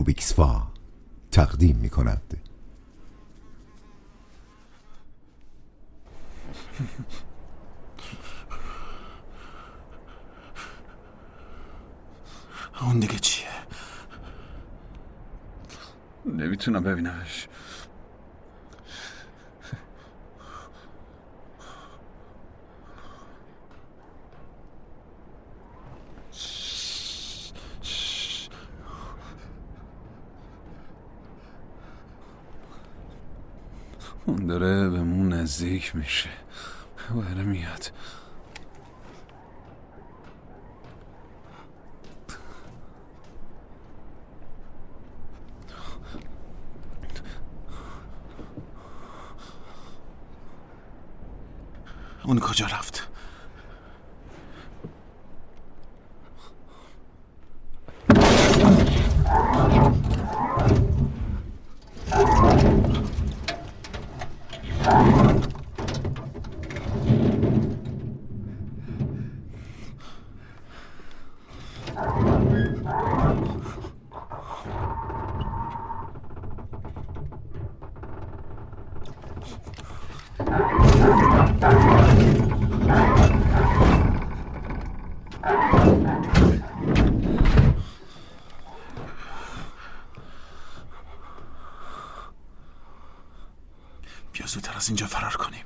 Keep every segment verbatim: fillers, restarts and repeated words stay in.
روبیکسفا تقدیم می کند. اون دیگه چیه؟ نمیتونم ببینمش. اون داره به مون نزدیک میشه. بره میاد. اون کجا رفت؟ بیا زودتر از اینجا فرار کنیم.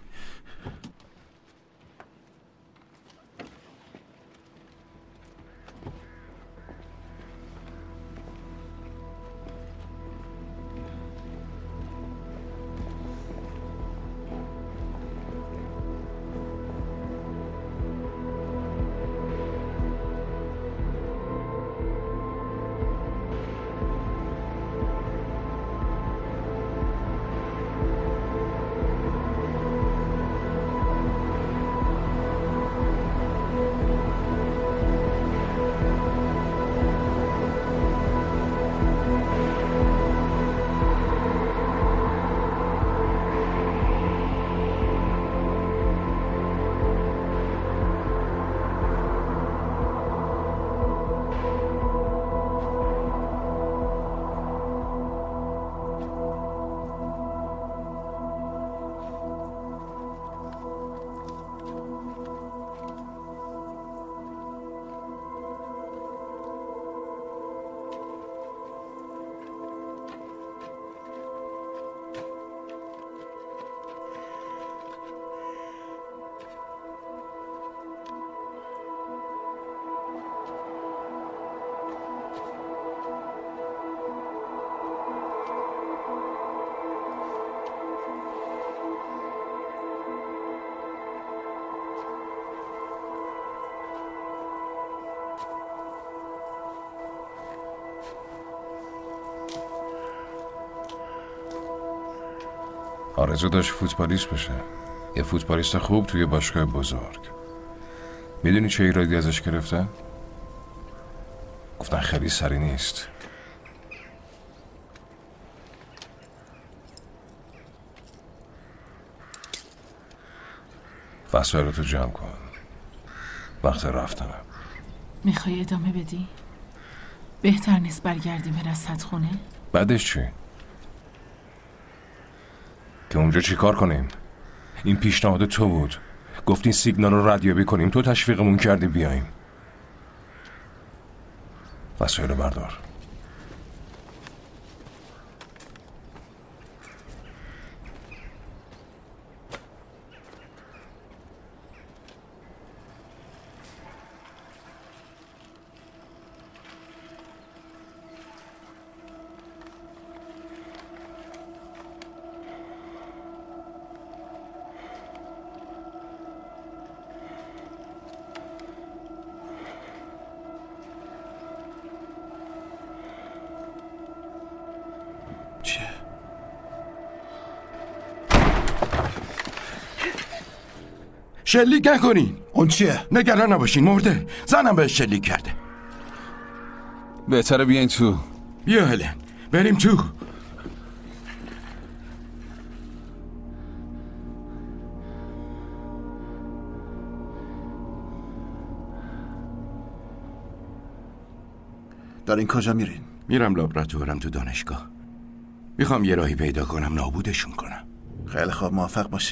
آرزو داشت فوتبالیست بشه. یه فوتبالیست خوب توی باشگاه بزرگ. میدونی چه ایرادی ازش گرفتن؟ گفتن خیلی سری نیست. وسایلتو جمع کن. وقت رفتنم. میخوای ادامه بدی؟ بهتر نیست برگردیم به رصد خونه؟ بعدش چی؟ که اونجا چی کار کنیم؟ این پیشنهاد تو بود. گفتین سیگنال رو ردیابی کنیم، تو تشویقمون کردی بیاییم. وسایل بردار. شلیک نکنین. اون چیه؟ نگران نباشین، مرده. زنم بهش شلیک کرده. بهتره بیاین تو. بیا هلن، بریم تو. دارین کجا میرین؟ میرم لابراتوارم تو دانشگاه. میخوام یه راهی پیدا کنم نابودشون کنم. خیلی خوب، موفق باشی.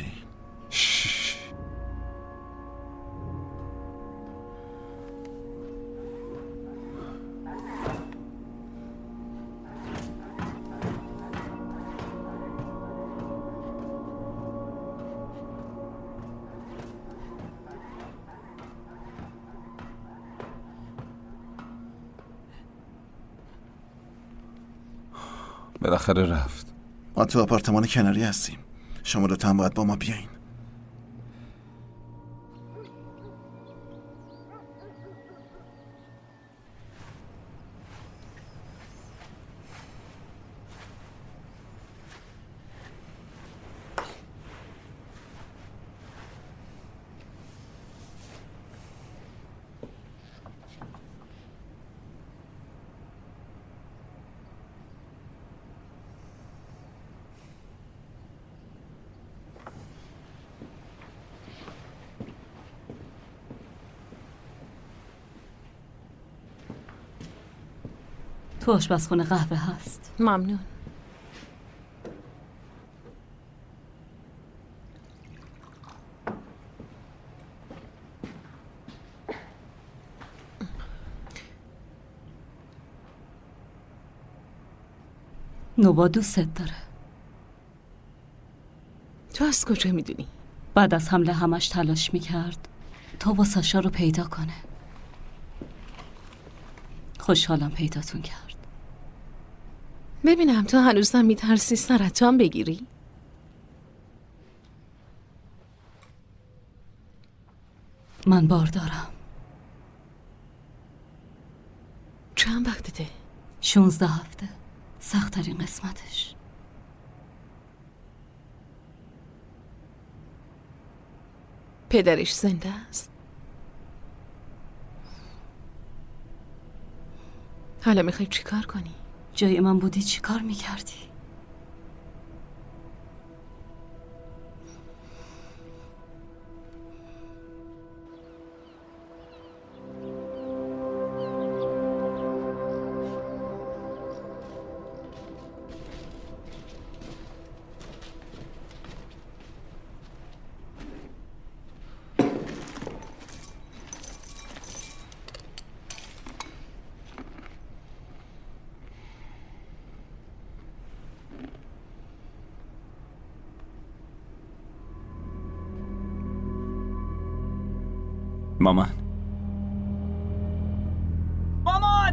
بالاخره رفت. ما تو آپارتمان کناری هستیم. شما دوتا هم باید با ما بیاین. تو آشپزخونه قهوه هست. ممنون. نوبا دوستت داره. تو از کجا میدونی؟ بعد از حمله همش تلاش میکرد تا با ساشا رو پیدا کنه. خوشحالم پیداتون کرد. ببینم تو هنوزم میترسی سرطان بگیری؟ من باردارم. چند وقتته؟ شونزده هفته. سخت‌ترین قسمتش. پدرش زنده است؟ حالا میخوای چی کار کنی؟ جای من بودی چی کار میکردی؟ مامان مامان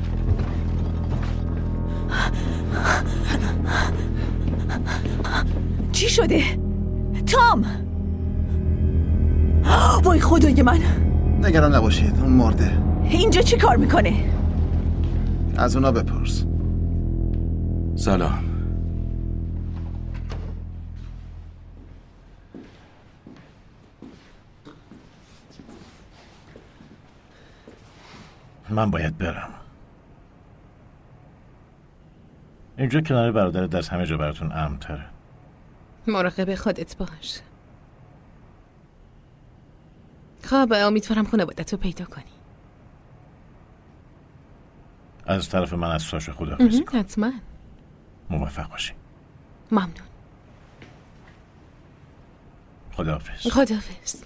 چی شده؟ تام وای خدای من. نگران نباشید، اون مرده. اینجا چی کار میکنه؟ از اونا بپرس. سلام. من باید برم. اینجا کنار برادرت از همه جا براتون امن‌تره. مراقب خودت باش. خب امیدوارم خانوادت رو پیدا کنی. از طرف من از ساشا خداحافظی کن. حتما. موفق باشی. ممنون. خداحافظ. خداحافظ.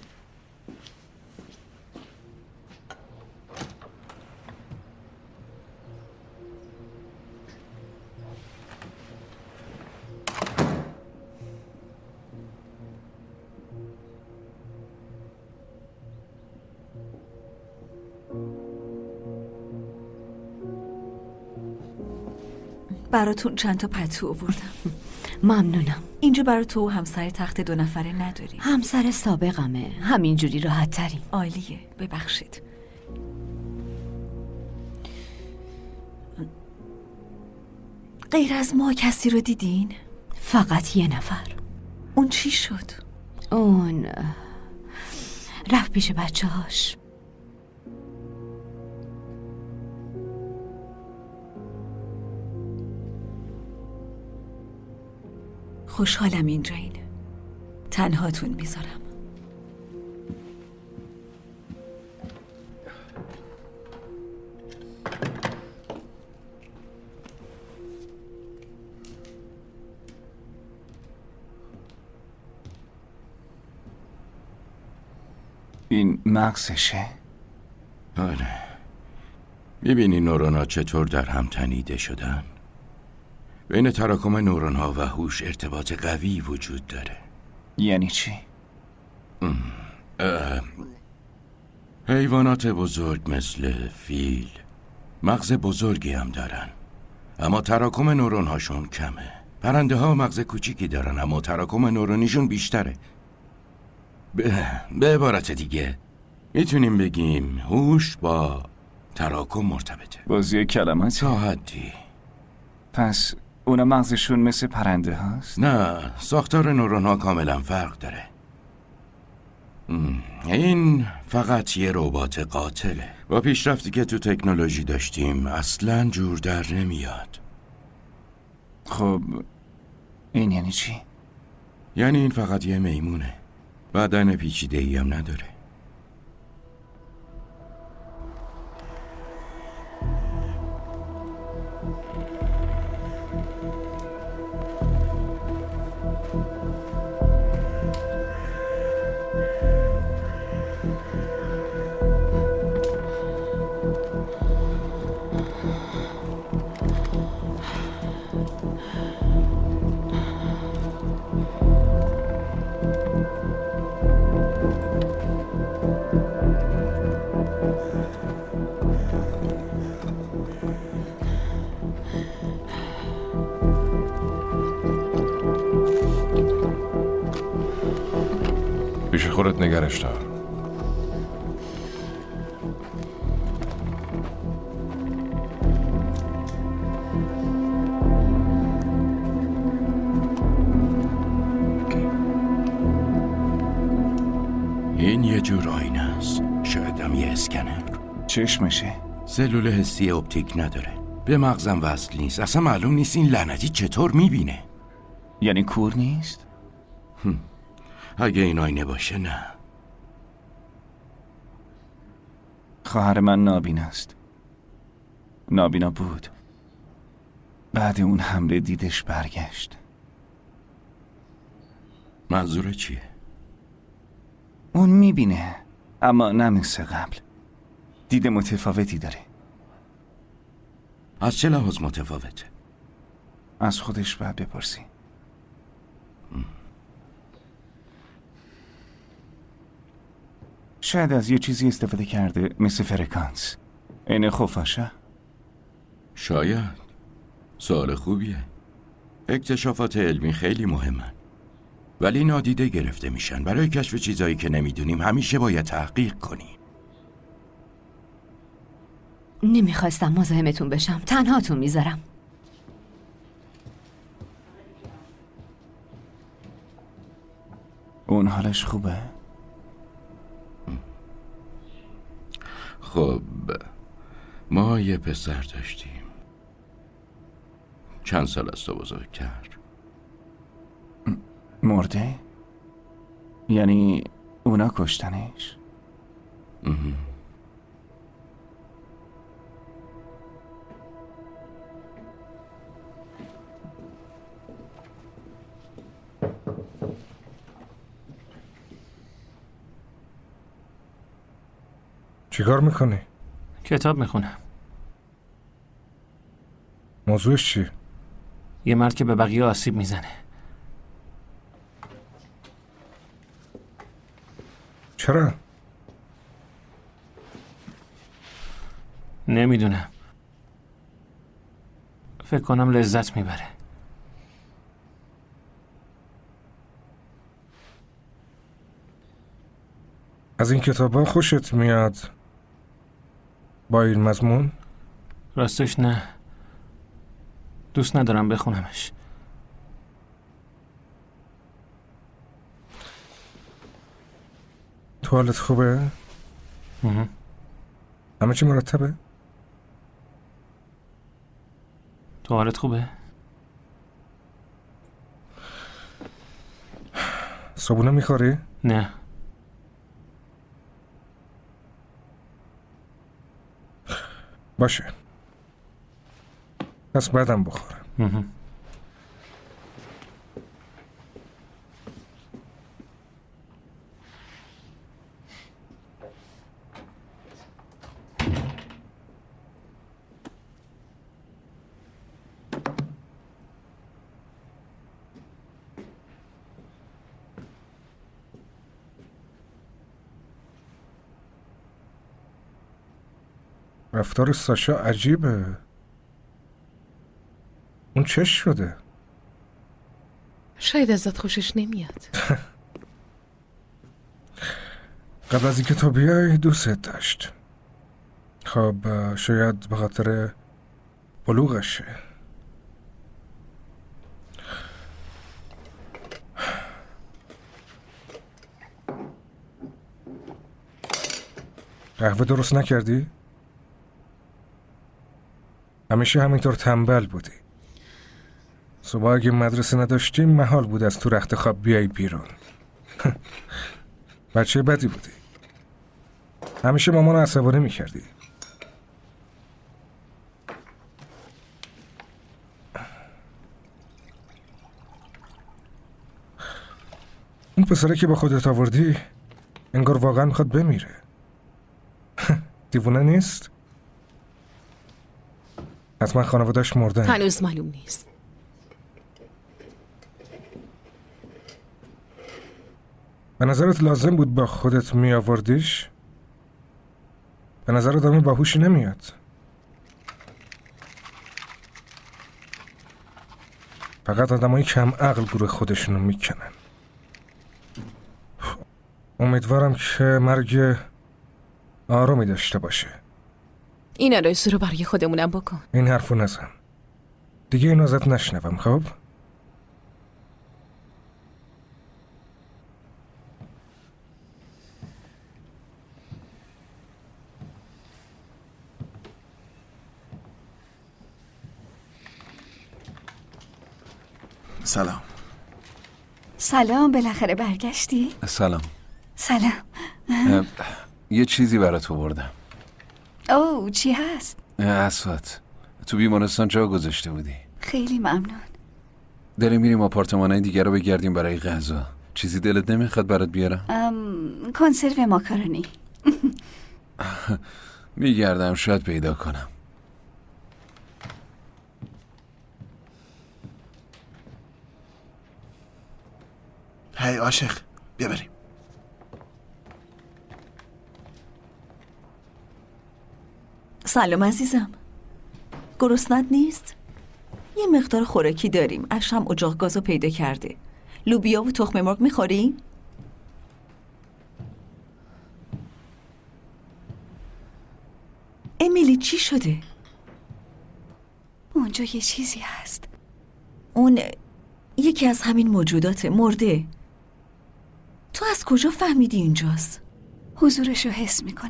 براتون چند تا پتو آوردم. ممنونم. اینجا برای تو همسر تخت دو نفره نداری؟ همسر سابقمه، همینجوری راحت ترین. عالیه، ببخشید. غیر از ما کسی رو دیدین؟ فقط یه نفر. اون چی شد؟ اون رفت پیش بچه هاش. خوشحالم اینجایین. تنهاتون میذارم. این مغزشه؟ آره. میبینی نورونا چطور در هم تنیده شدن؟ بین تراکم نورون‌ها و هوش ارتباط قوی وجود داره. یعنی چی؟ حیوانات بزرگ مثل فیل مغز بزرگی هم دارن، اما تراکم نورون‌هاشون کمه. پرنده ها مغز کوچیکی دارن اما تراکم نورونیشون بیشتره. به, به عبارت دیگه میتونیم بگیم هوش با تراکم مرتبطه. بازی کلمات تا حدی. پس اونا مغزشون مثل پرنده هاست؟ نه، ساختار نورون ها کاملا فرق داره. این فقط یه ربات قاتله. با پیشرفتی که تو تکنولوژی داشتیم اصلا جور در نمیاد. خب این یعنی چی؟ یعنی این فقط یه میمونه، بدن پیچیده‌ای هم نداره. پیش خودت نگرش دار. این یه جور آینه است، شاید هم یه اسکنر. چشمشه؟ سلول حسی اپتیک نداره، به مغزم وصل نیست. اصلا معلوم نیست این لعنتی چطور میبینه. یعنی کور نیست؟ اگه این آینه باشه نه. خواهر من نابینا است. نابینا بود. بعد اون حمله دیدش برگشت. منظور چیه؟ اون میبینه اما نه مثل قبل. دید متفاوتی داره. از چه لحاظ متفاوته؟ از خودش باید بپرسی. شاید از یه چیزی استفاده کرده مثل فرکانس. این خفاشه؟ شاید. سوال خوبیه. اکتشافات علمی خیلی مهمن، ولی نادیده گرفته میشن. برای کشف چیزایی که نمیدونیم همیشه باید تحقیق کنیم. نمیخواستم مزاحمتون بشم، تنهاتون میذارم. اون حالش خوبه؟ خب ما یه پسر داشتیم. چند سال از تو بزرگتر. مرده؟ یعنی اونا کشتنش؟ چیکار میکنی؟ کتاب میخونم. موضوعش چیه؟ یه مرد که به بقیه آسیب میزنه. چرا؟ نمیدونم. فکر کنم لذت میبره. از این کتابا خوشت میاد با این مضمون؟ راستش نه. دوست ندارم بخونمش. تو حالت خوبه؟ مهم. همه چی مرتبه؟ تو حالت خوبه؟ صابونه میخوری؟ نه. باشه، پس بعدم بخورم. مهم. رفتار ساشا عجیبه. اون چش شده؟ شاید ازت خوشش نمیاد. قبل از اینکه تو بیای دوست داشت. خب شاید به خاطر بلوغشه. قهوه درست نکردی؟ همیشه همینطور تنبل بودی. صبح اگه مدرسه نداشتیم محال بود از تو رخت خواب بیای بیرون. بچه بدی بودی. همیشه مامان عصبانی میکردی. اون پسره که با خودت آوردی انگار واقعا میخواد بمیره. دیوونه نیست؟ حتما خانواده‌اش مردن. هنوز معلوم نیست. به نظرت لازم بود با خودت می آوردیش؟ به نظر آدم باهوشی نمیاد. فقط آدمای کم عقل گروه خودشونو میکنن. امیدوارم که مرگ آرامی داشته باشه. این آرزو رو برای خودمونم بکن. این حرفو نزن. دیگه این ازت نشنوم. خب؟ سلام. سلام، بالاخره برگشتی؟ سلام. سلام. یه چیزی برات آوردم. اوه، چی هست؟ اسوات. تو بیمارستان جا گذاشته بودی. خیلی ممنون. داریم میریم آپارتمانای دیگه رو بگردیم برای غذا. چیزی دلت نمیخواد برات بیارم؟ ام، کنسرو ماکارونی. میگردم شاید پیدا کنم. هی عاشق، بیا بریم. سلام عزیزم. گرسنت نیست؟ یه مقدار خوراکی داریم. اشم اجاق گازو پیدا کرده. لوبیا و تخم مرغ میخوری؟ امیلی چی شده؟ اونجا یه چیزی هست. اون یکی از همین موجودات مرده. تو از کجا فهمیدی اینجاست؟ حضورشو حس میکنم.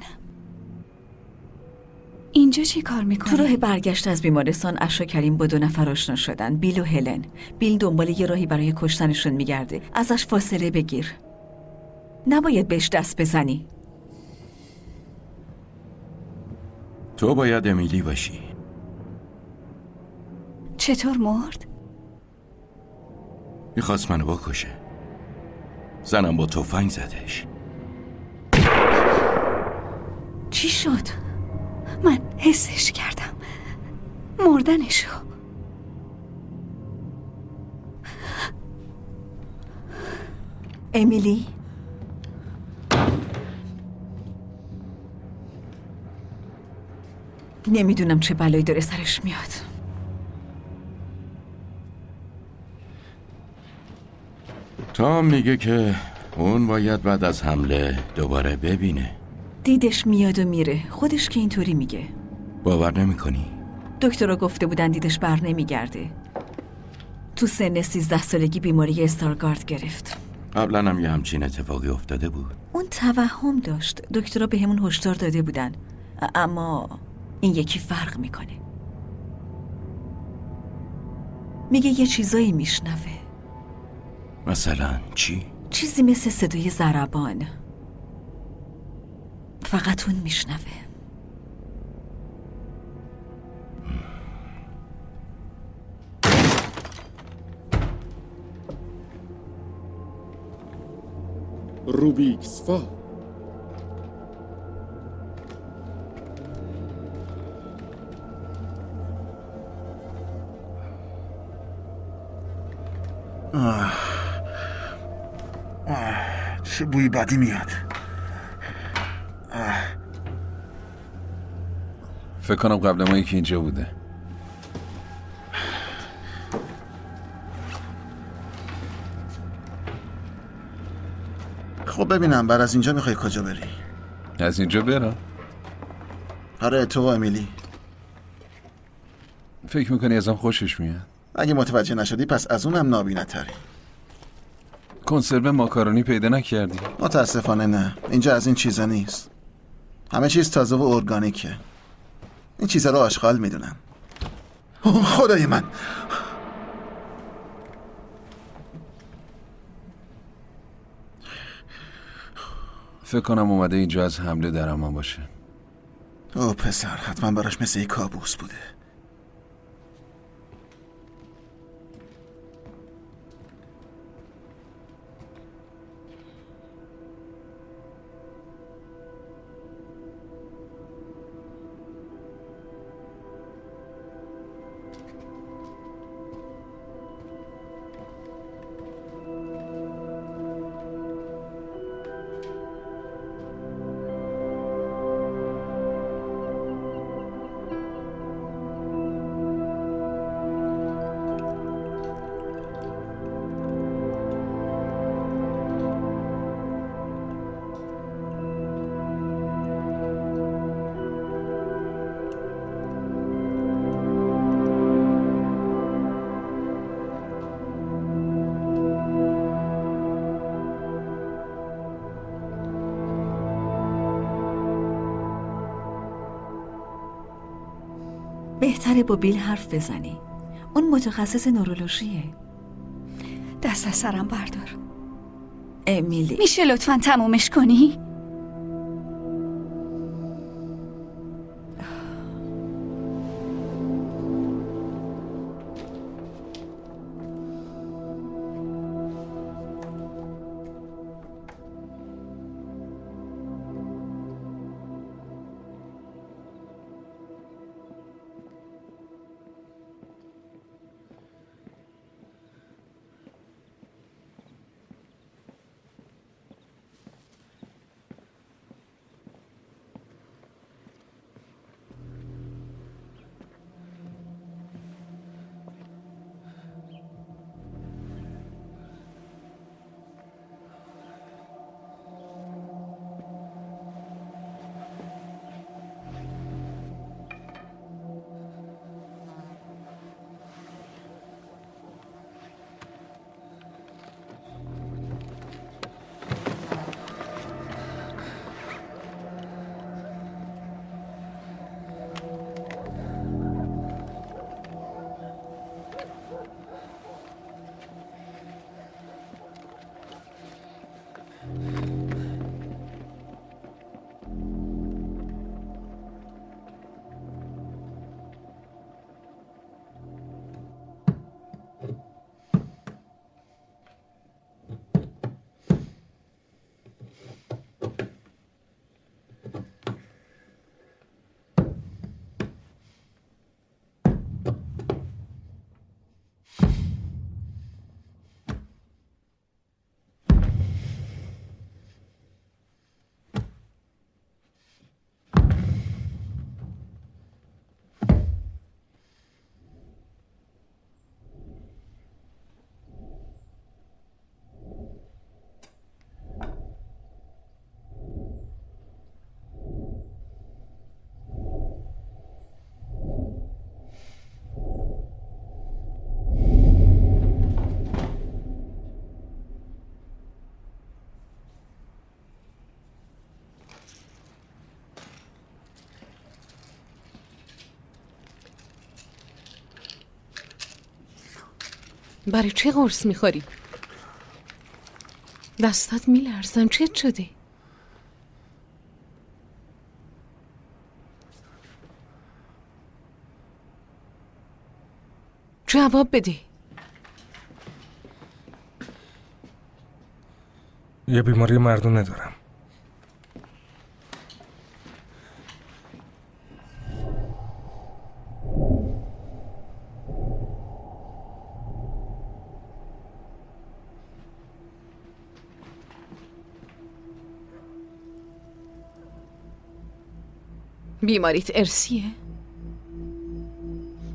اینجا چی کار میکنه؟ تو راه برگشت از بیمارستان اشا و کریم با دو نفر آشنا شدن، بیل و هلن. بیل دنبال یه راهی برای کشتنشون میگرده. ازش فاصله بگیر. نباید بهش دست بزنی. تو باید امیلی باشی. چطور مرد؟ میخواست منو بکشه. زنم با تفنگ زدش. چی شد؟ من حسش کردم. مردنشو. امیلی؟ نمیدونم چه بلایی داره سرش میاد. تام میگه که اون باید بعد از حمله دوباره ببینه. دیدش میاد و میره. خودش که اینطوری میگه. باور نمی کنی؟ دکترها گفته بودن دیدش بر نمیگرده. تو سن سیزده سالگی بیماری استارگارد گرفت. قبلا هم یه همچین اتفاقی افتاده بود. اون توهم داشت. دکترها به همون هشدار داده بودن. اما این یکی فرق میکنه. میگه یه چیزایی میشنوه. مثلا چی؟ چیزی مثل صدای ضربان. فقط اون میشنوه. روبیکس فا آه. آه. چه بوی بدی میاد. آه. فکر کنم قبل ما یکی اینجا بوده. خب ببینم بعد از اینجا میخوای کجا بری؟ از اینجا برم؟ آره تو و امیلی. فکر میکنی ازم خوشش میاد؟ اگه متوجه نشدی پس از اونم نابینه‌تری. کنسرو ماکارونی پیدا نکردی؟ متاسفانه نه، اینجا از این چیزا نیست. همه چیز تازه و ارگانیکه. این چیزا رو آشغال میدونن. خدای من. فکر کنم اومده اینجا از حمله در امان باشه. او پسر حتما براش مثل یک کابوس بوده. بهتره با بیل حرف بزنی. اون متخصص نورولوژیه. دست از سرم بردار. امیلی میشه لطفاً تمومش کنی؟ برای چه قرص میخوری؟ دستات میلرزن. چه شده؟ جواب بده. یه بیماری مردونه دارم. بیماریت ارثیه؟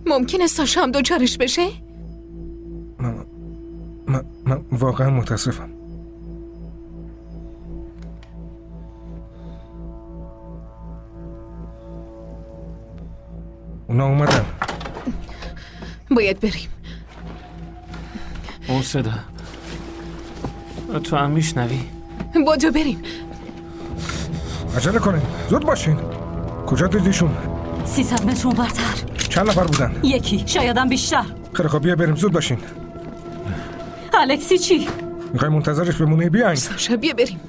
ممکنه ساشا هم دوچارش بشه؟ من, من, من واقعا متاسفم. اونا اومدن. باید بریم. اون صدا تو هم میشنوی؟ بادو بریم. عجله کنین، زود باشین. کجا دیدیشون؟ سیصد متر اونورتر. چند نفر بودن؟ یکی، شایدم بیشتر. خیلی خب بیا بریم، زود باشین. الکسی چی؟ میخوای منتظرش بمونی؟ بیاین. ساشا بیا بریم.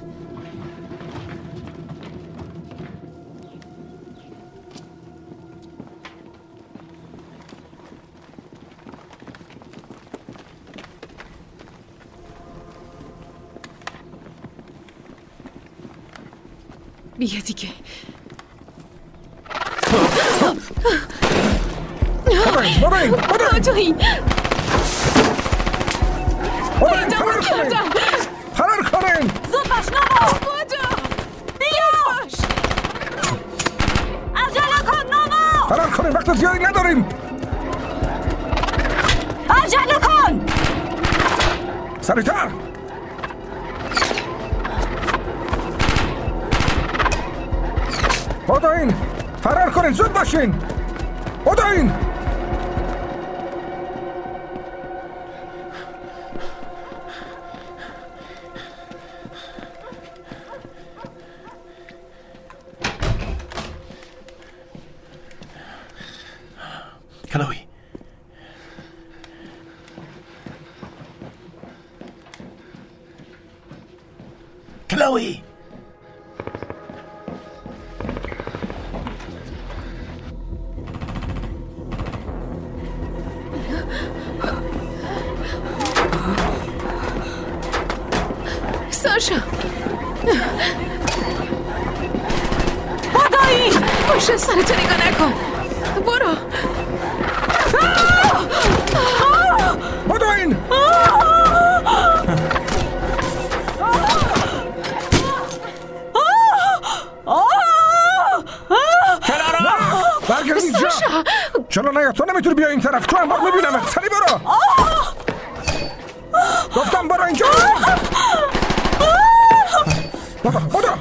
بیا دیگه. بابایین بابایین بابایین فرار کنین فرار کنین. زود باش نامو. بیا عجله کن نامو. فرار کنین، وقت زیادی نداریم. عجله کن. سریعتر. بدوین، فرار کنین، زود باشین. بدوین. کلوی کلوی ساشا بادایی باشه، سرتو نگاه نکن. برو. بدوین. برگرد اینجا. چرا نه؟ تو نمیتونی بیا این طرف. تو هم باید میبینم. سری برو. گفتم برو اینجا. بابا بابا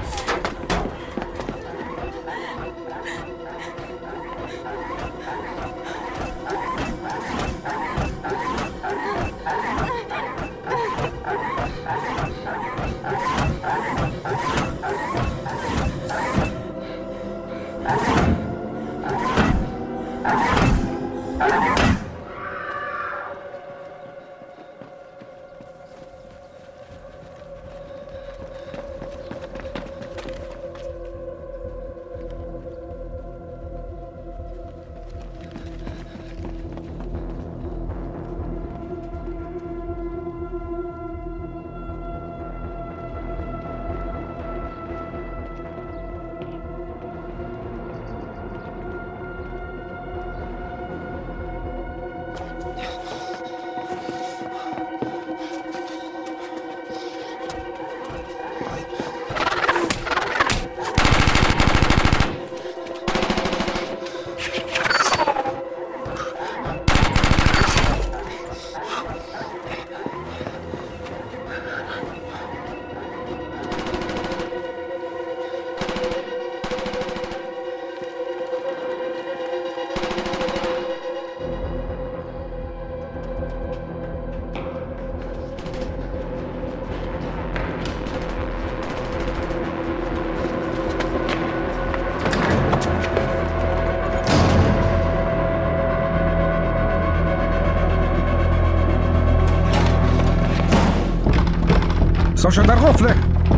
ساشا در قفله.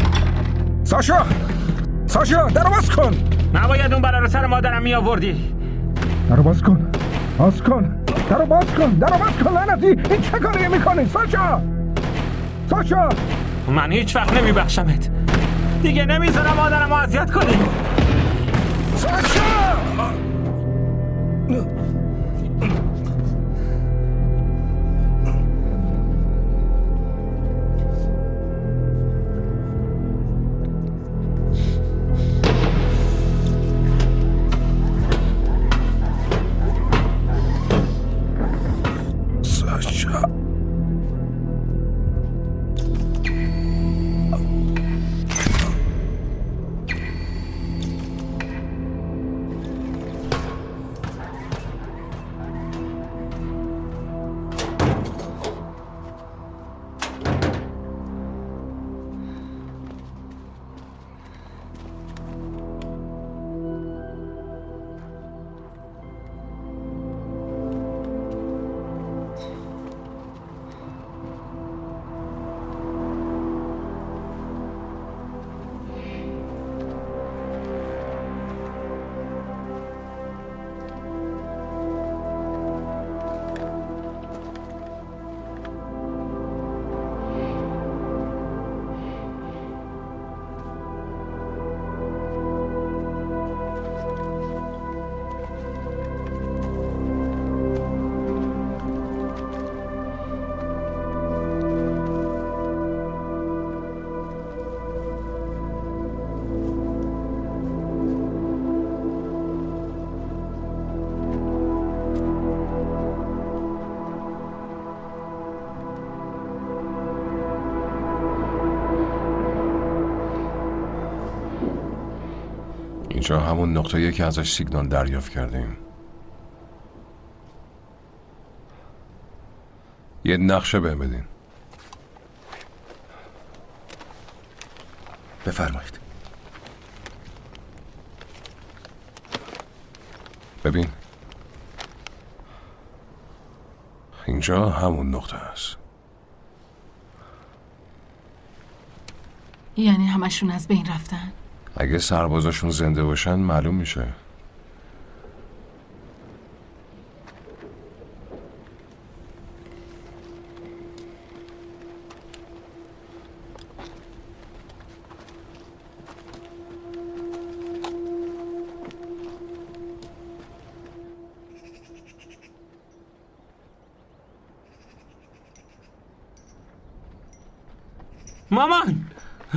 ساشا ساشا درو باز کن. نباید اون بلا رو سر مادرم می آوردی. درو باز کن، باز کن، درو باز کن، درو باز کن. لعنتی، این چه کاری میکنی؟ ساشا ساشا من هیچ وقت نمی بخشمت. دیگه نمیذارم مادرم رو اذیت کنی. ساشا اینجا همون نقطه‌ایه که ازش سیگنال دریافت کردیم. یه نقشه بهم بدین. بفرمایید. ببین، اینجا همون نقطه است. یعنی همشون از بین رفتن؟ اگه سربازاشون زنده باشن معلوم میشه. مامان!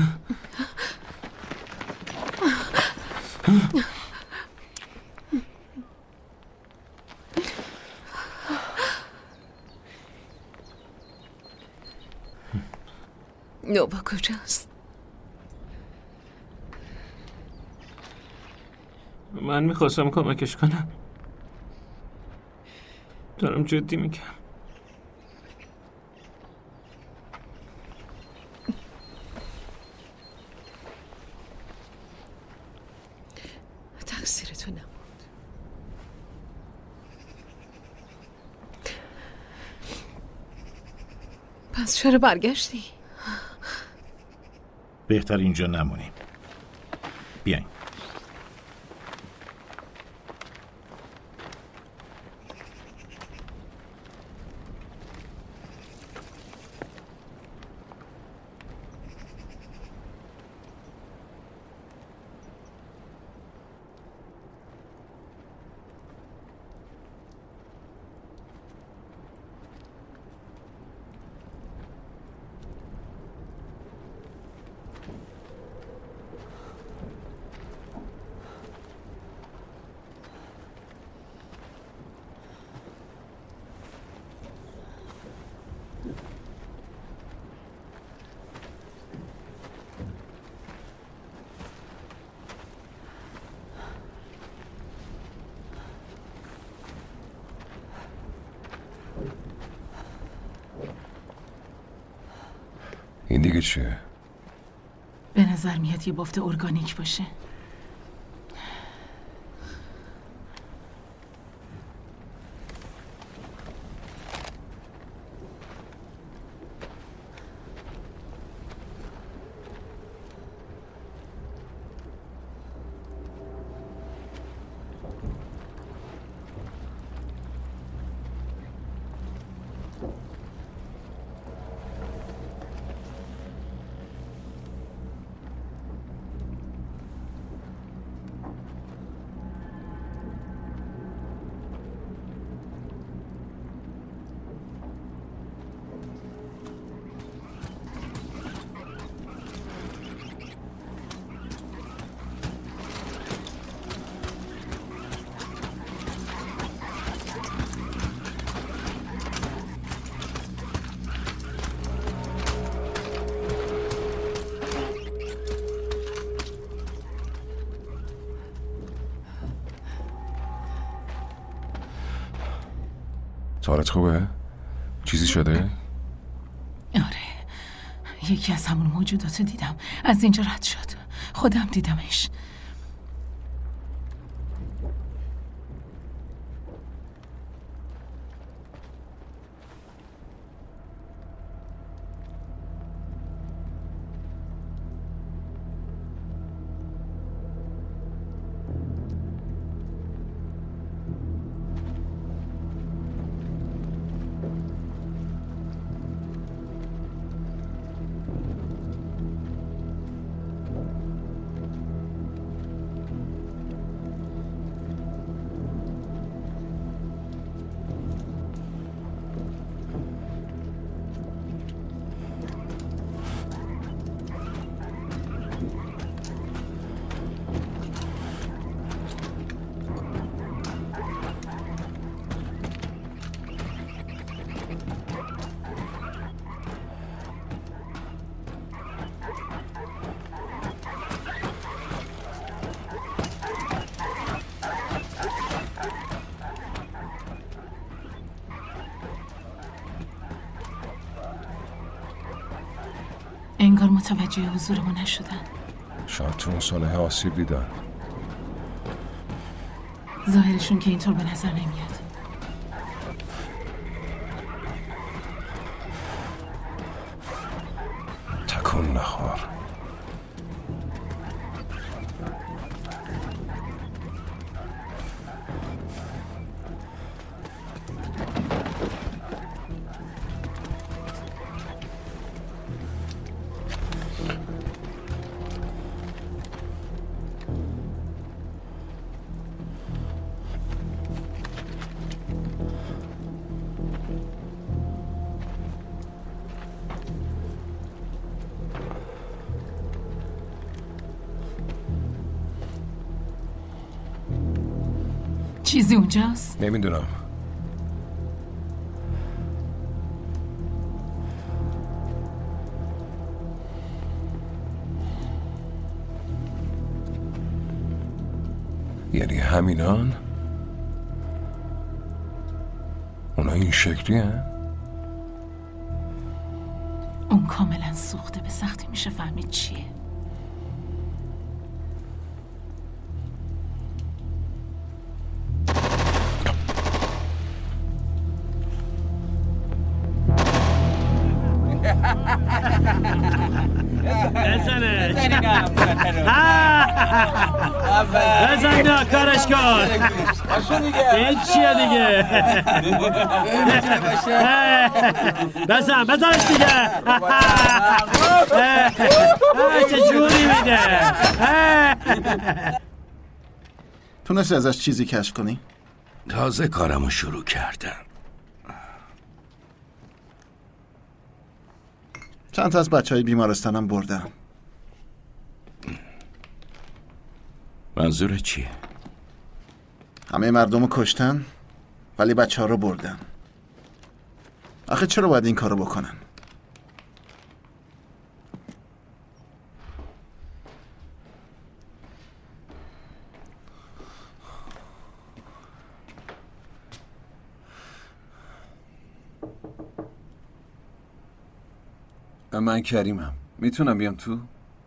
نوبا کجاست؟ من میخواستم کمکش کنم. دارم جدی میگم. تقصیر تو نبود. پس چرا برگشتی؟ بهتر اینجا نمونیم. بیاین. این دیگه چیه؟ به نظر میاد یه بافت ارگانیک باشه. حالت خوبه؟ چیزی شده؟ آره، یکی از همون موجودات دیدم. از اینجا رد شد. خودم دیدمش. انگار متوجه حضور ما نشدن. شاید چون سانحه آسیب دیدن. ظاهرشون که اینطور به نظر نمیاد. تکون نخور. چیزی اونجاست؟ نمیدونم. یعنی همینان؟ اونا این شکلی هن؟ اون کاملا سوخته، به سختی میشه فهمید چیه. بزنه بزن دا کارش کن. این چیه دیگه؟ بزن بزنش دیگه. چه جوری میده؟ تونستی ازش چیزی کشف کنی؟ تازه کارمو شروع کردم. چند تا از بچه های بیمارستانم بردم. منظور چیه؟ همه مردم رو کشتن ولی بچه ها رو بردن. آخه چرا باید این کارو بکنن؟ من کریمم. میتونم بیام تو؟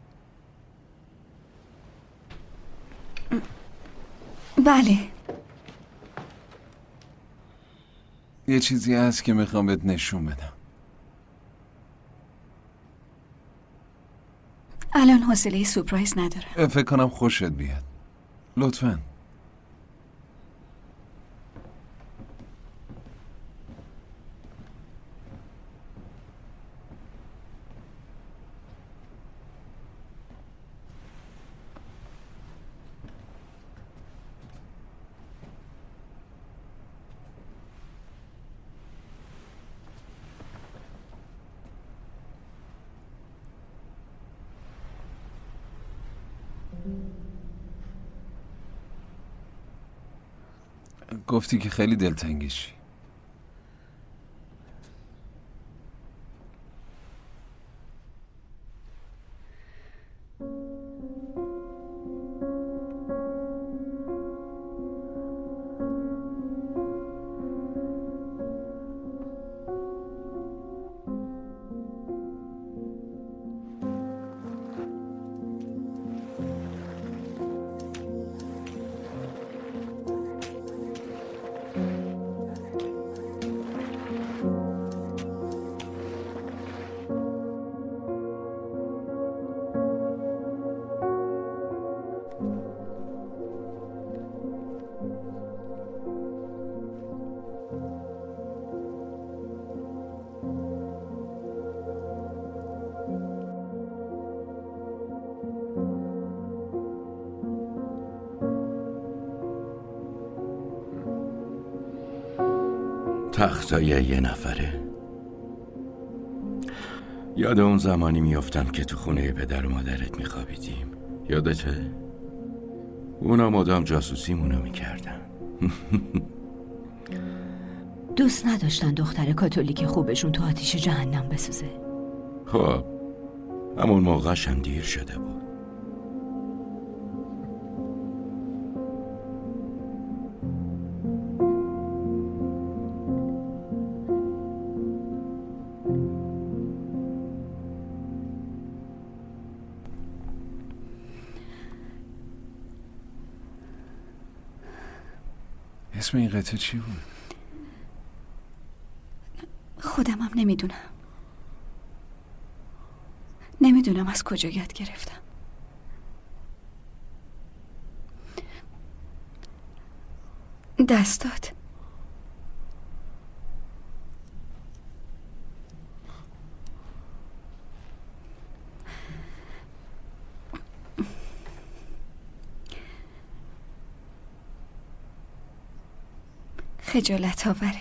بله. یه چیزی هست که میخوام بهت نشون بدم. الان حوصله سورپرایز نداره. فکر کنم خوشت بیاد. لطفاً. گفتی که خیلی دلتنگیشی. تختای یه نفره. یاد اون زمانی میافتم که تو خونه پدر و مادرت میخوابیدیم. یادته؟ اونا مدام جاسوسیمونو میکردن. دوست نداشتن دختر کاتولیک خوبشون تو آتیش جهنم بسوزه. خب همون موقعش هم دیر شده بود. اسم این قطعه چی بود؟ خودم هم نمیدونم. نمیدونم از کجا یاد گرفتم. دست داد. خجالت آوره.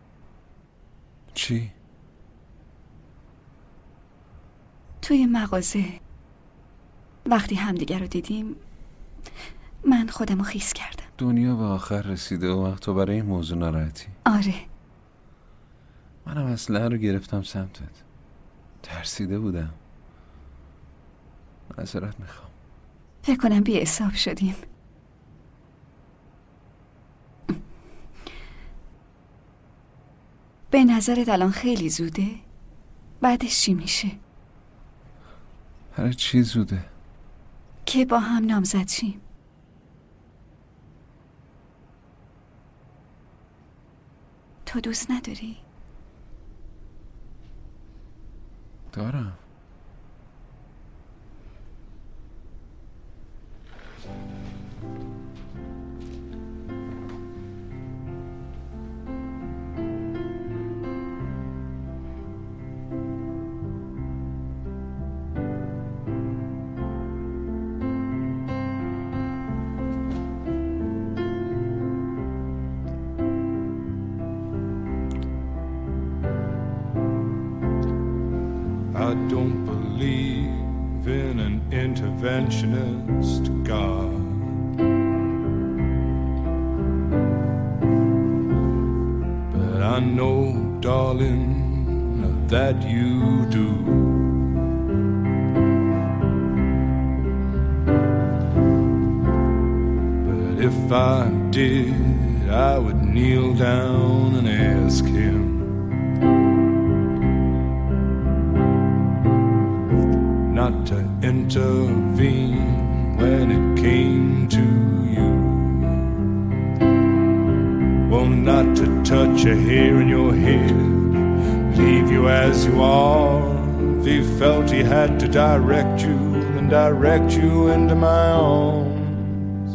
چی؟ توی مغازه وقتی همدیگر رو دیدیم من خودم رو خیس کردم. دنیا به آخر رسیده و وقت تو برای این موضوع ناراحتی؟ آره. منم اسلحه رو گرفتم سمتت. ترسیده بودم. معذرت میخوام. فکر کنم بی حساب شدیم. به نظرت الان خیلی زوده؟ بعدش چی میشه؟ هر چی زوده؟ که با هم نامزد شیم. تو دوست نداری؟ دارم. I don't believe in an interventionist God. But I know, darling, that you do. But if I did, I would kneel down and ask him not to intervene when it came to you. Well, not to touch a hair in your head, leave you as you are. If he felt he had to direct you, then direct you into my arms.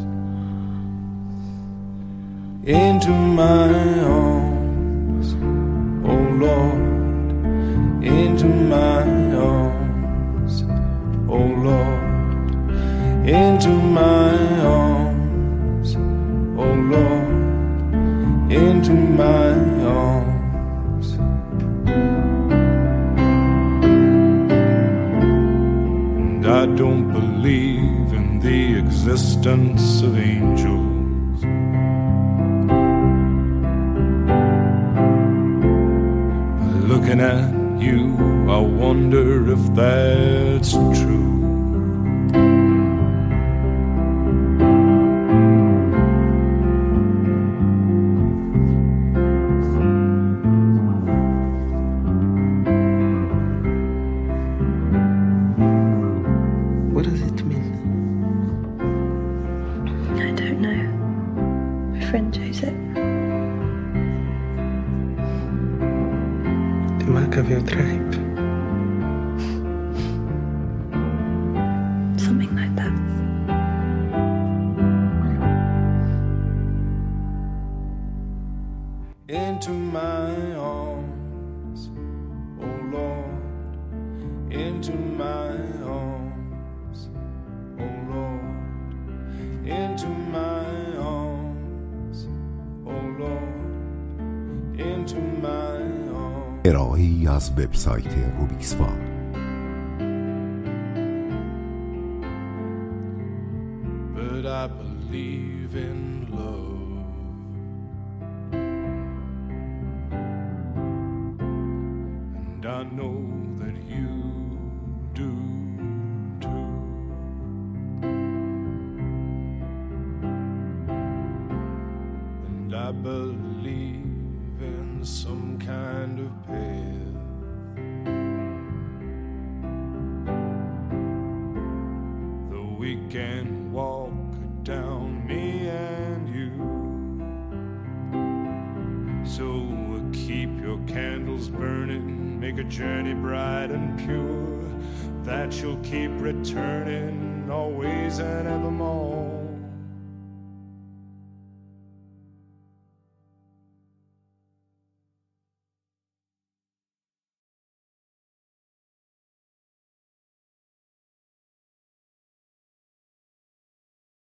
Into my arms, oh Lord, into my arms, oh Lord, into my arms, oh Lord, into my arms. And I don't believe in the existence of angels. But looking at you, I wonder if that's true. What does it mean? I don't know. Friend Joseph. The mark of your tribe. Something like that. Into my arms, oh Lord, into my arms, oh Lord, into my arms, oh Lord, into my arms. ارائه‌ای از وبسایت روبیکس فال. But I believe in love. And I know that you do too. And I believe in some kind of path. Though we can walk down, me and you. make a journey bright and pure, that you'll keep returning always and evermore.